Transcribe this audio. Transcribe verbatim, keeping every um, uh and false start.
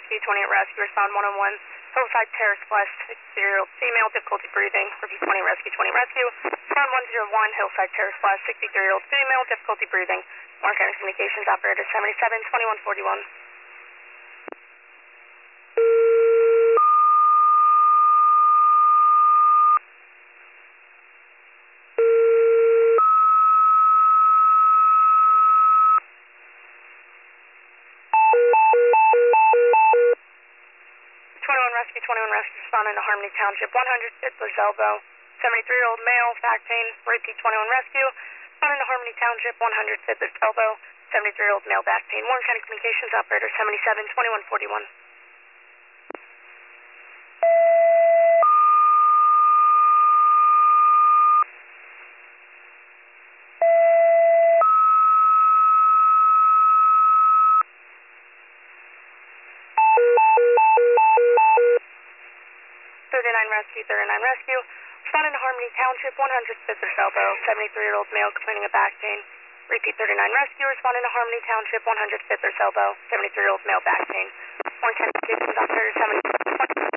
Rescue, twenty-eight Rescue, respond one oh one, Hillside Terrace West, sixty-three-year-old female, difficulty breathing. Repeat twenty Rescue, twenty Rescue, respond one oh one, Hillside Terrace West, sixty-three-year-old female, difficulty breathing. Warren County Communications Operator seventy-seven twenty-one forty-one. twenty-one Rescue, twenty-one Rescue, responding to Harmony Township, one hundred Fiddler's Elbow, seventy-three-year-old male, back pain. Repeat twenty-one Rescue, responding to Harmony Township, one hundred Fiddler's Elbow, seventy-three-year-old male, back pain. Warren County Communications Operator seventy-seven twenty-one forty-one. thirty-nine Rescue, thirty-nine Rescue, responding to Harmony Township, one hundred Fiddler's Elbow, seventy-three-year-old male complaining of back pain. Repeat thirty-nine Rescue, responding to Harmony Township, one hundred Fiddler's Elbow, seventy-three-year-old male, back pain. Warren County Communications Operator seventy-seven.